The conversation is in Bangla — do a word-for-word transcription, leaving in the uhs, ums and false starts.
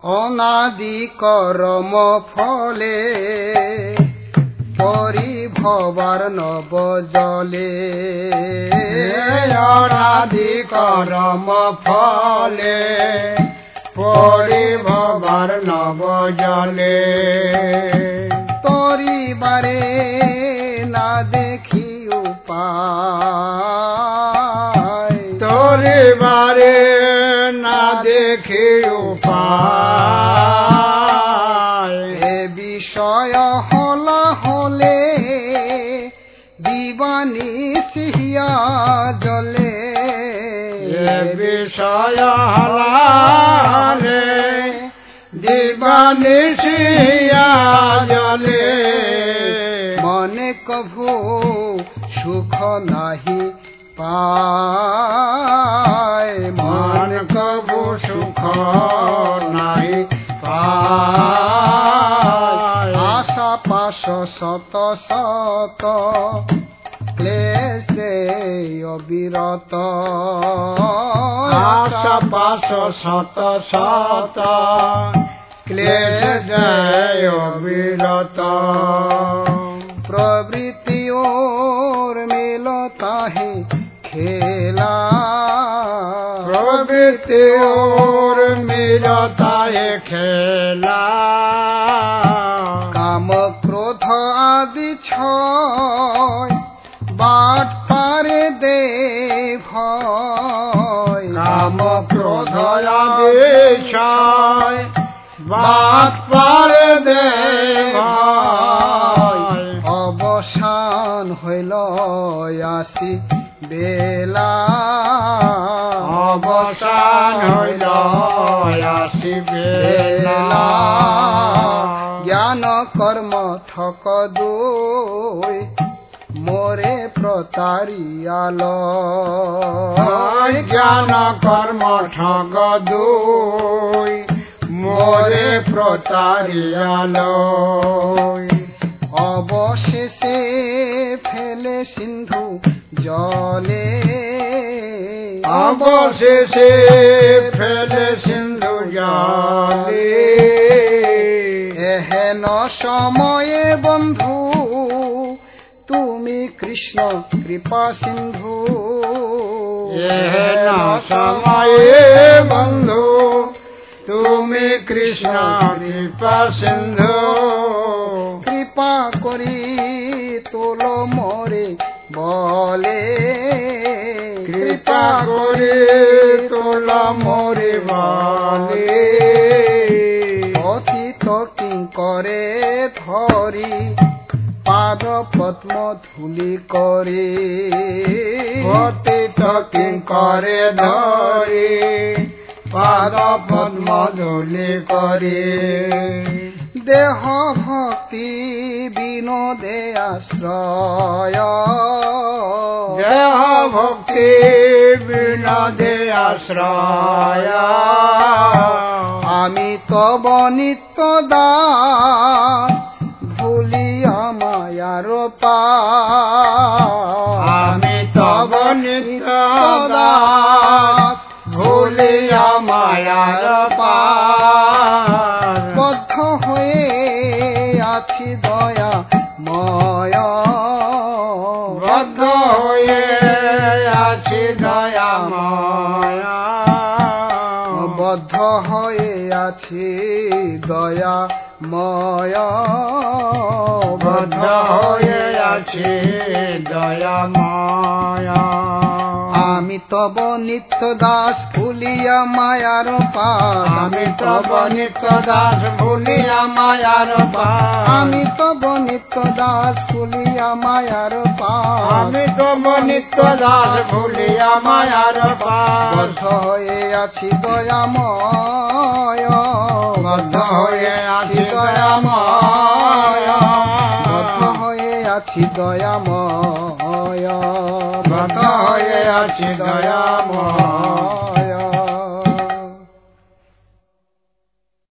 অনাদি কর্ম ফলে পরিভবার নব জলে অনাদি কর্ম ফলে পরিভবার নব জলে তরিবারে না দেখি উপায় তরিবারে না দেখি উপায় এ বিষয় হলা হলে দিবানিশিয়া জলে এ বিষয় হলালে দিবানিশিয়া জলে মনে কভু সুখ নাহি পায় মান কবু সুখ নাই পায় আশা পাশ শত শত ক্লেশে অবিরত আশা পাশ শত শত ক্লেশ অবিরত প্রবৃত্তি ওর মিলতা হে খেলা প্রবৃত্তি ওর মিলতা হে খেলা কাম ক্রোধ আদি ছয় বাট পারে দে ভয় কাম ক্রোধ আদি ছয় বাট পারে দে ভয় অবসান হইল আসি বেলা অবসান হইল আসি বেলা জ্ঞান কর্ম ঠক দুই মোরে প্রতারিয়াল জ্ঞান কর্ম ঠগ দুই মোরে প্রতারিয়াল অবশেষে ফেলে সিন্ধু জলে অবশেষে ফেলে সিন্ধু জলে এহেন সময়ে বন্ধু তুমি কৃষ্ণ কৃপা সিন্ধু এহেন সময়ে বন্ধু তুমি কৃষ্ণ কৃপা সিন্ধু কৃপা করি তোল মোরে বলে কৃপা করি তোল মোরে বলে অতীত কিঙ্করে ধরি পাদ পদ্ম ধুলি করে অতীত কিঙ্করে ধরি পাদ পদ্ম ধুলি করে দেহ ভক্তি বিনোদে আশ্রয় দেহ ভক্তি বিনোদে আশ্রয় আমি তব নিত্য দাস ভুলিয়া মায়ার পা আমি তব নিত্য দাস ভুলিয়া মায়ার পা বদ্ধ হয়ে আছি দয়া ময় বদ্ধ হয়ে আছি দয়াময় বদ্ধ হয়ে আছি দয়াময় বদ্ধ হয়ে আছি দয়াময় আমি তব নিত্য দাস ভুলিয়া মায়ার পাশ আমি তব নিত্য দাস ভুলিয়া মায়ার পাশ আমি তব নিত্য দাস ভুলিয়া মায়ার পাশ আমি তব নিত্য দাস ভুলিয়া মায়ার পাশ বদ্ধ হয়ে আছি দয়াময় বদ্ধ হয়ে আছি দয়াময় বদ্ধ হয়ে আছি দয়াময় বদ্ধ হয়ে আছি দয়াময়